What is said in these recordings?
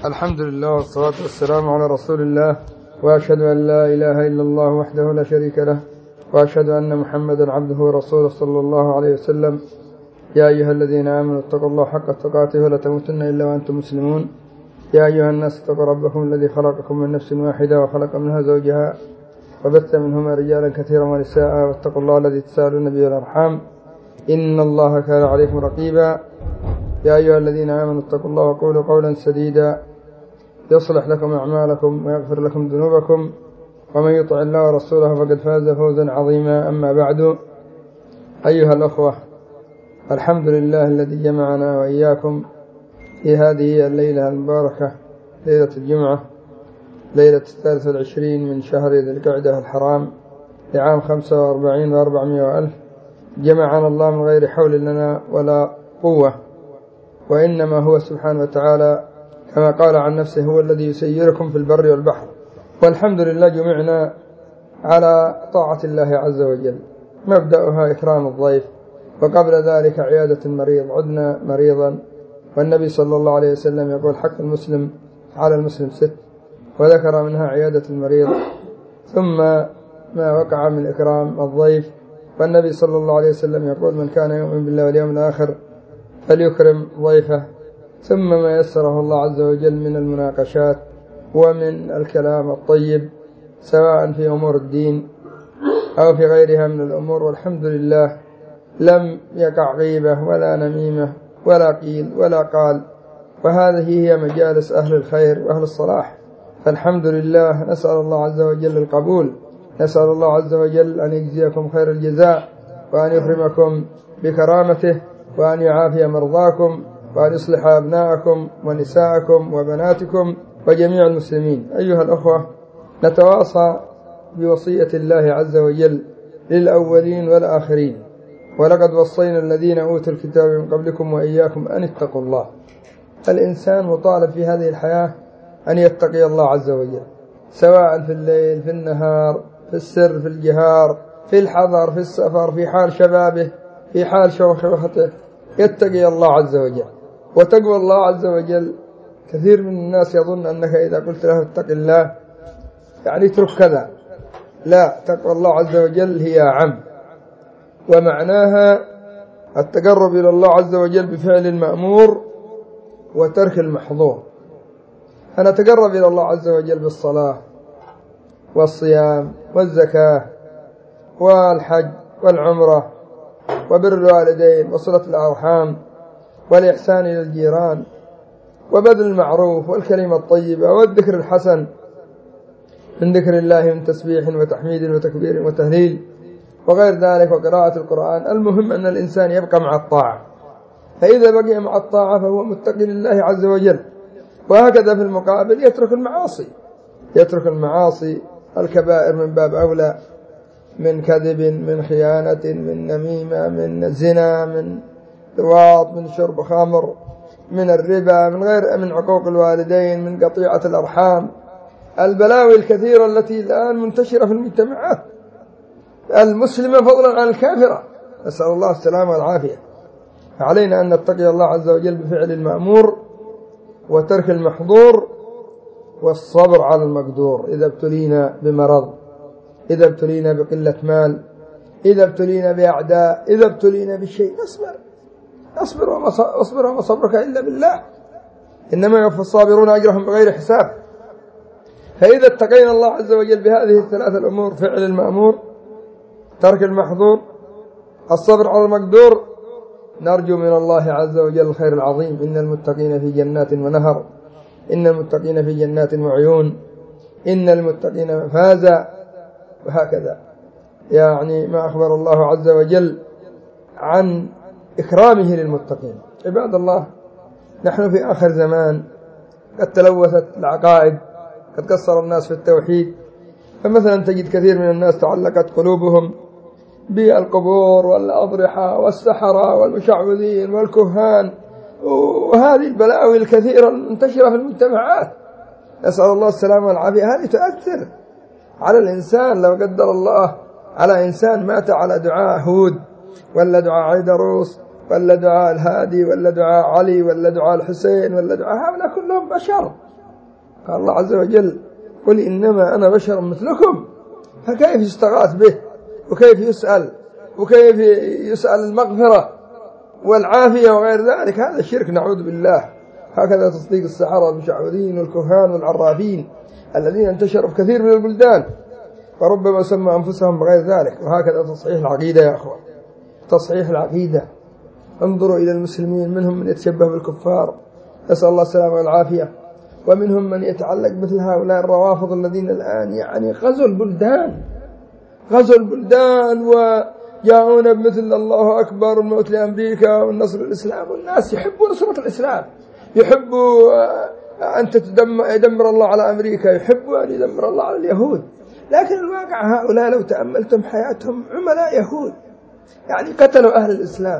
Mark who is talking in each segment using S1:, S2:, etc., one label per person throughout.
S1: الحمد لله والصلاة والسلام على رسول الله، وأشهد أن لا إله إلا الله وحده لا شريك له، وأشهد أن محمدا عبده ورسوله صلى الله عليه وسلم. يا أيها الذين آمنوا اتقوا الله حق تقاته ولا تموتن إلا وأنتم مسلمون. يا أيها الناس اتقوا ربكم الذي خلقكم من نفس واحدة وخلق منها زوجها وبث منهما رجالا كثيرا ونساء، واتقوا الله الذي تساءلون به والأرحام إن الله كان عليكم رقيبا. يا أيها الذين آمنوا اتقوا الله وقولوا قولا سديدا يصلح لكم أعمالكم ويغفر لكم ذنوبكم، ومن يطع الله ورسوله فقد فاز فوزا عظيما. أما بعد، أيها الأخوة، الحمد لله الذي جمعنا وإياكم في هذه الليلة المباركة، ليلة الجمعة، ليلة 23 من شهر ذي القعدة الحرام لعام 45 و400 وألف. جمعنا الله من غير حول لنا ولا قوة، وإنما هو سبحانه وتعالى كما قال عن نفسه هو الذي يسيركم في البر والبحر. والحمد لله جمعنا على طاعة الله عز وجل، مبدأها إكرام الضيف، وقبل ذلك عيادة المريض. عدنا مريضا، والنبي صلى الله عليه وسلم يقول حق المسلم على المسلم 6، وذكر منها عيادة المريض، ثم ما وقع من إكرام الضيف. والنبي صلى الله عليه وسلم يقول من كان يؤمن بالله واليوم الآخر فليكرم ضيفه، ثم ما يسره الله عز وجل من المناقشات ومن الكلام الطيب، سواء في أمور الدين أو في غيرها من الأمور. والحمد لله لم يقع غيبة ولا نميمة ولا قيل ولا قال، وهذه هي مجالس أهل الخير وأهل الصلاح. فالحمد لله، نسأل الله عز وجل القبول، نسأل الله عز وجل أن يجزيكم خير الجزاء، وأن يكرمكم بكرامته، وأن يعافي مرضاكم، وأن يصلح أبناءكم ونساءكم وبناتكم وجميع المسلمين. أيها الأخوة، نتواصى بوصية الله عز وجل للأولين والآخرين: ولقد وصينا الذين أوتوا الكتاب من قبلكم وإياكم أن اتقوا الله. الإنسان مطالب في هذه الحياة أن يتقي الله عز وجل، سواء في الليل، في النهار، في السر، في الجهار، في الحضر، في السفر، في حال شبابه، في حال شيخوخته، يتقي الله عز وجل. وتقوى الله عز وجل، كثير من الناس يظن أنك إذا قلت له اتق الله يعني اترك كذا. لا، تقوى الله عز وجل هي عم، ومعناها التقرب إلى الله عز وجل بفعل المأمور وترك المحظور. أنا أتقرب إلى الله عز وجل بالصلاة والصيام والزكاة والحج والعمرة وبر الوالدين وصلة الأرحام والإحسان إلى الجيران وبذل المعروف والكلمة الطيبة والذكر الحسن من ذكر الله من تسبيح وتحميد وتكبير وتهليل وغير ذلك، وقراءة القرآن. المهم أن الإنسان يبقى مع الطاعة، فإذا بقي مع الطاعة فهو متقي لله عز وجل. وهكذا في المقابل يترك المعاصي، يترك المعاصي الكبائر من باب أولى، من كذب، من خيانة، من نميمة، من زنا، من لواط، من شرب خمر، من الربا، من عقوق الوالدين، من قطيعة الأرحام. البلاوي الكثيرة التي الآن منتشرة في المجتمعات المسلمة فضلا عن الكافرة، نسأل الله السلامة والعافية. علينا أن نتقي الله عز وجل بفعل المأمور وترك المحظور والصبر على المقدور. إذا ابتلينا بمرض، إذا ابتلينا بقلة مال، إذا ابتلينا بأعداء، إذا ابتلينا بشيء، اصبر وما صبرك إلا بالله، إنما يوفى الصابرون أجرهم بغير حساب. فإذا اتقينا الله عز وجل بهذه الثلاث الأمور: فعل المأمور، ترك المحظور، الصبر على المقدور، نرجو من الله عز وجل الخير العظيم. إن المتقين في جنات ونهر، إن المتقين في جنات وعيون، إن المتقين مفازا. وهكذا يعني ما أخبر الله عز وجل عن إكرامه للمتقين. عباد الله، نحن في آخر زمان، قد تلوثت العقائد، قد قصر الناس في التوحيد. فمثلا تجد كثير من الناس تعلقت قلوبهم بالقبور والأضرحة والسحرة والمشعوذين والكهان، وهذه البلاوي الكثيرة المنتشرة في المجتمعات، نسأل الله السلامة والعافية. هذه تؤثر على الإنسان. لو قدر الله على إنسان مات على دعاء هود ولا دعاء عيدروس ولا دعاء الهادي ولا دعاء علي ولا دعاء الحسين ولا دعاء، هؤلاء كلهم بشر قال الله عز وجل قل إنما أنا بشر مثلكم، فكيف يستغاث به وكيف يسأل وكيف يسأل المغفرة والعافية وغير ذلك؟ هذا الشرك نعوذ بالله. هكذا تصديق السحرة والمشعوذين والكهان والعرافين الذين انتشروا في كثير من البلدان وربما سموا أنفسهم بغير ذلك. وهكذا تصحيح العقيدة يا أخوة، تصحيح العقيدة. انظروا إلى المسلمين، منهم من يتشبه بالكفار نسأل الله السلامة والعافية، ومنهم من يتعلق مثل هؤلاء الروافض الذين الآن يعني غزوا البلدان وجاءون بمثل الله أكبر والموت لأمريكا والنصر للإسلام. والناس يحبوا نصرة الإسلام، يحبوا أن يدمر الله على أمريكا، يحبوا أن يدمر الله على اليهود. لكن الواقع هؤلاء لو تأملتم حياتهم عملاء يهود، يعني قتلوا أهل الإسلام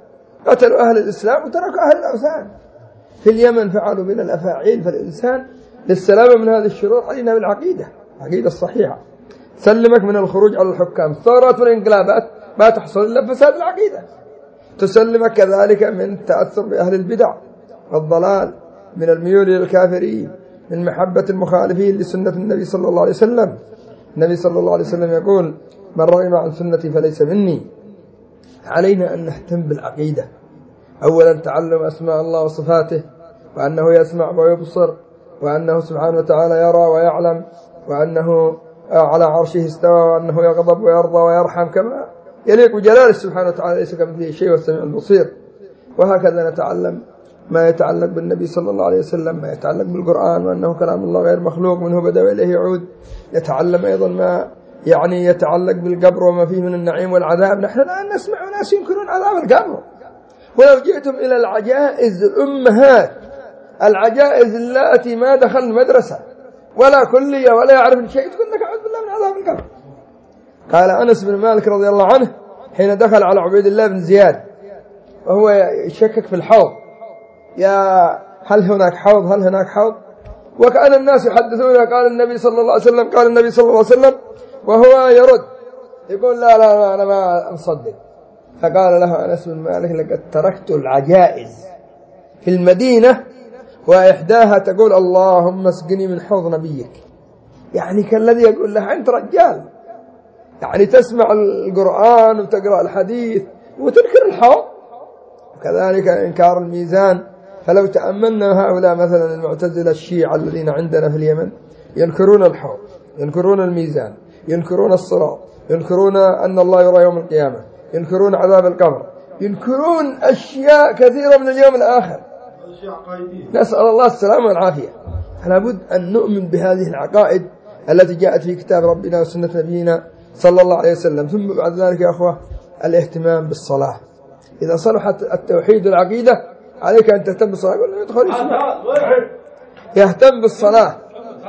S1: وتركوا أهل الأوثان. في اليمن فعلوا من الأفاعيل. فالإنسان للسلامة من هذه الشرور علينا بالعقيدة، العقيدة الصحيحة تسلمك من الخروج على الحكام. الثورات والانقلابات ما تحصل إلا بفساد العقيدة. تسلمك كذلك من التأثر بأهل البدع والضلال، من الميول إلى الكافرين، من محبة المخالفين لسنة النبي صلى الله عليه وسلم. النبي صلى الله عليه وسلم يقول من رغم عن سنتي فليس مني. علينا أن نهتم بالعقيدة. أولا تعلم أسماء الله وصفاته، وأنه يسمع ويبصر، وأنه سبحانه وتعالى يرى ويعلم، وأنه على عرشه استوى، وأنه يغضب ويرضى ويرحم كما يليق بجلاله سبحانه وتعالى، ليس كمثله شيء والسميع البصير. وهكذا نتعلم ما يتعلق بالنبي صلى الله عليه وسلم، ما يتعلق بالقرآن وأنه كلام الله غير مخلوق، منه بدأ وإليه يعود. يتعلم أيضا ما يعني يتعلق بالقبر وما فيه من النعيم والعذاب. نحن الآن نسمع ناس ينكرون عذاب القبر. ولو جئتم إلى العجائز الأمهات، العجائز التي ما دخل مدرسة ولا كلية ولا يعرف شيء، تقول لك أعوذ بالله من عذاب القبر. قال أنس بن مالك رضي الله عنه حين دخل على عبيد الله بن زياد وهو يشكك في الحوض، يا هل هناك حوض؟ وكأن الناس يحدثون قال النبي صلى الله عليه وسلم وهو يرد يقول لا أنا ما أصدق. فقال له أنس بن مالك لقد تركت العجائز في المدينة وإحداها تقول اللهم اسقني من حوض نبيك. يعني كالذي يقول له أنت رجال، يعني تسمع القرآن وتقرأ الحديث وتنكر الحوض. وكذلك إنكار الميزان. فلو تأملنا هؤلاء مثلا المعتزلة الشيعة الذين عندنا في اليمن ينكرون الحوض، ينكرون الميزان، ينكرون الصراط، ينكرون أن الله يرى يوم القيامة، ينكرون عذاب القبر، ينكرون أشياء كثيرة من اليوم الآخر. نسأل الله السلامة والعافية. فلا بد أن نؤمن بهذه العقائد التي جاءت في كتاب ربنا وسنة نبينا صلى الله عليه وسلم. ثم بعد ذلك يا أخوة الاهتمام بالصلاة. إذا صلحت التوحيد والعقيدة عليك أن تهتم بالصلاة. يقول له يدخل يهتم بالصلاة،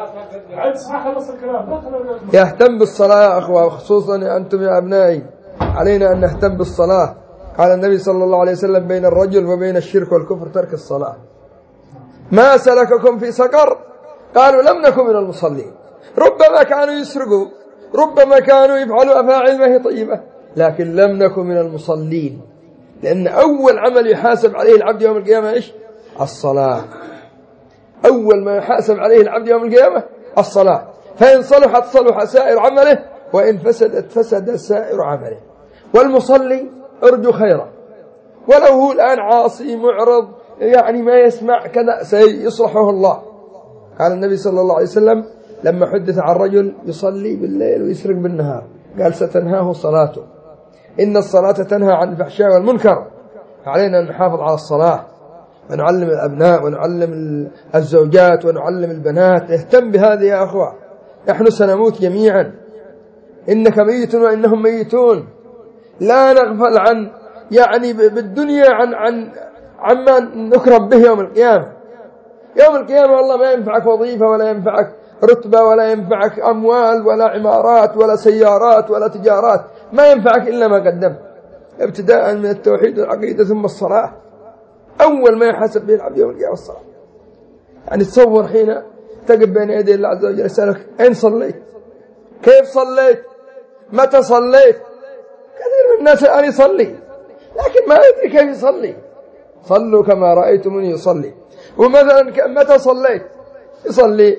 S1: يهتم بالصلاة يا أخوة، وخصوصا أنتم يا أبنائي علينا أن نهتم بالصلاة. قال النبي صلى الله عليه وسلم بين الرجل وبين الشرك والكفر ترك الصلاة. ما سلككم في سقر؟ قالوا لم نكن من المصلين. ربما كانوا يسرقوا، ربما كانوا يفعلوا أفاعيل ما هي طيبة، لكن لم نكن من المصلين. لأن أول عمل يحاسب عليه العبد يوم القيامة إيش؟ الصلاة. أول ما يحاسب عليه العبد يوم القيامة الصلاة. فإن صلحت صلح سائر عمله، وإن فسدت فسد سائر عمله. والمصلي أرجو خيرا، ولو هو الآن عاصي معرض يعني ما يسمع كذا سيصلحه الله. قال النبي صلى الله عليه وسلم لما حدث عن رجل يصلي بالليل ويسرق بالنهار قال ستنهاه صلاته، إن الصلاة تنهى عن الفحشاء والمنكر. فعلينا أن نحافظ على الصلاة ونعلم الأبناء ونعلم الزوجات ونعلم البنات. نهتم بهذه يا أخوة. نحن سنموت جميعا، إنك ميت وإنهم ميتون. لا نغفل عن يعني بالدنيا عما نكرم به يوم القيامة. يوم القيامة والله ما ينفعك وظيفة ولا ينفعك رتبة ولا ينفعك أموال ولا عمارات ولا سيارات ولا تجارات، ما ينفعك إلا ما قدمت، ابتداء من التوحيد والعقيدة ثم الصلاة. أول ما يحاسب به العبد يوم القيامة الصلاة. يعني تصور حين تقف بين يدي الله عز وجل يسألك أين صليت؟ كيف صليت؟ متى صليت؟ كثير من الناس الآن يصلي لكن ما يدري كيف يصلي. صلوا كما رأيتموني يصلي. ومثلا متى صليت؟ يصلي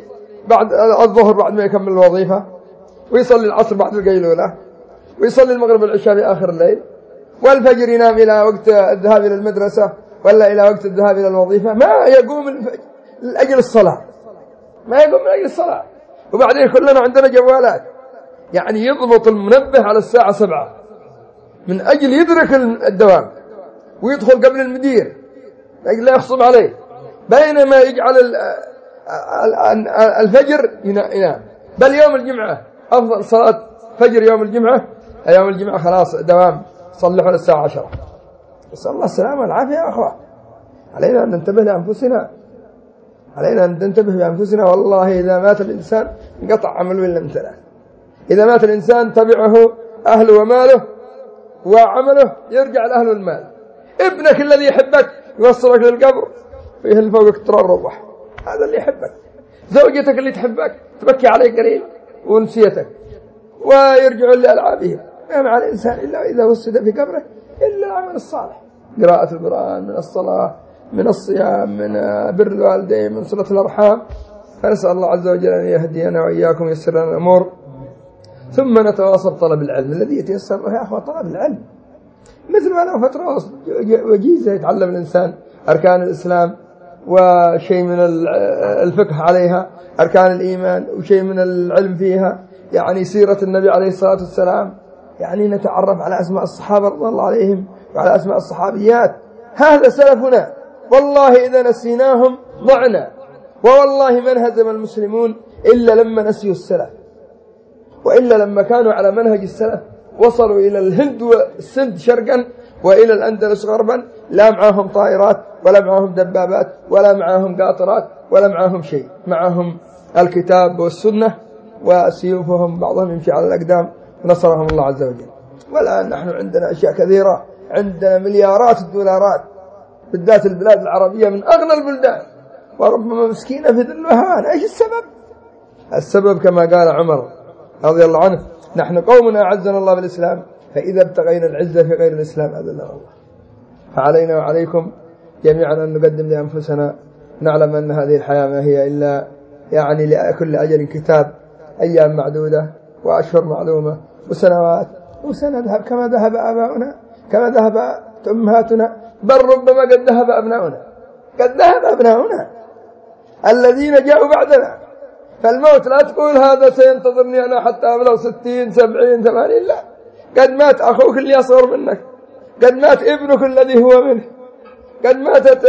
S1: بعد الظهر بعد ما يكمل الوظيفة، ويصلي العصر بعد القيلولة، ويصلي المغرب والعشاء في آخر الليل، والفجر ينام إلى وقت الذهاب إلى المدرسة ولا إلى وقت الذهاب إلى الوظيفة. ما يقوم لأجل الصلاة، ما يقوم من أجل الصلاة. وبعدين كلنا عندنا جوالات، يعني يضبط المنبه على الساعة 7 من أجل يدرك الدوام ويدخل قبل المدير لأجل لا يخصم عليه، بينما يجعل الفجر ينام. بل يوم الجمعة أفضل صلاة فجر يوم الجمعة، يوم الجمعة خلاص دوام صلحوا للساعة 10. نسأل الله السلامة والعافية يا أخوة. علينا أن ننتبه لأنفسنا، علينا أن ننتبه لأنفسنا. والله إذا مات الإنسان انقطع عمله إلا من ثلاث: إذا مات الإنسان تبعه أهله وماله وعمله، يرجع الأهل والمال. ابنك الذي يحبك يوصلك للقبر فيه فوقك ترى الروح، هذا اللي يحبك. زوجتك اللي تحبك تبكي عليك قليل ونسيتك ويرجعون لألعابهم. ما مع الإنسان إلا إذا وسد في قبره إلا العمل الصالح: قراءة القرآن، من الصلاة، من الصيام، من بر الوالدين، من صلة الأرحام. فنسأل الله عز وجل أن يهدينا وإياكم وييسر لنا الأمور. ثم نتواصل طلب العلم الذي يتيسر له يا أخوة. طلب العلم مثل ما له فترة وجيزة يتعلم الإنسان أركان الإسلام وشيء من الفقه عليها، أركان الإيمان وشيء من العلم فيها، يعني سيرة النبي عليه الصلاة والسلام، يعني نتعرف على أسماء الصحابة رضي الله عليهم وعلى أسماء الصحابيات. هذا سلفنا، والله إذا نسيناهم ضعنا. ووالله ما انهزم المسلمون إلا لما نسيوا السلف، وإلا لما كانوا على منهج السلف وصلوا إلى الهند والسند شرقا وإلى الأندلس غربا، لا معهم طائرات ولا معهم دبابات ولا معهم قاطرات ولا معهم شيء، معهم الكتاب والسنة وسيوفهم بعضهم يمشي على الأقدام، نصرهم الله عز وجل. والآن نحن عندنا أشياء كثيرة، عندنا مليارات الدولارات، بالذات البلاد العربية من أغنى البلدان، وربما مسكينة في ذل وهوان. إيش السبب؟ السبب كما قال عمر رضي الله عنه: نحن قوم أعزنا الله بالإسلام، فإذا ابتغينا العزة في غير الإسلام أذلنا الله. فعلينا وعليكم جميعا أن نقدم لأنفسنا، نعلم أن هذه الحياة ما هي إلا يعني لكل أجل كتاب، أيام معدودة وأشهر معلومة وسنوات، وسنذهب كما ذهب آباؤنا، كما ذهب أمهاتنا، بل ربما قد ذهب أبناؤنا، قد ذهب أبناؤنا الذين جاءوا بعدنا. فالموت لا تقول هذا سينتظرني أنا حتى أبلغ 60 70 80، لا، قد مات أخوك اللي أصغر منك، قد مات ابنك الذي هو منه، قد ماتت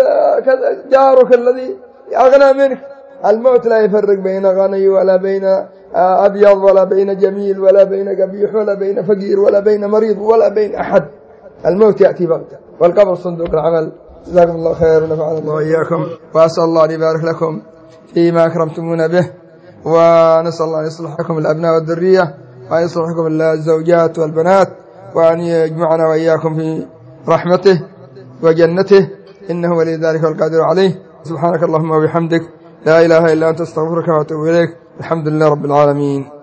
S1: جارك الذي أغنى منك. الموت لا يفرق بين غني ولا بين أبيض ولا بين جميل ولا بين قبيح ولا بين فقير ولا بين مريض ولا بين أحد. الموت يأتي بغتة، والقبر صندوق العمل. جزاكم الله خير ونفعنا الله وإياكم، وأسأل الله أن يبارك لكم فيما أكرمتمونا به، ونسأل الله أن يصلح لكم الأبناء والذرية، وأن يصلح لكم الزوجات والبنات، وأن يجمعنا وإياكم في رحمته وجنته، إنه ولي ذلك والقادر عليه. سبحانك اللهم وبحمدك، لا إله إلا أنت، استغفرك وأتوب إليك. الحمد لله رب العالمين.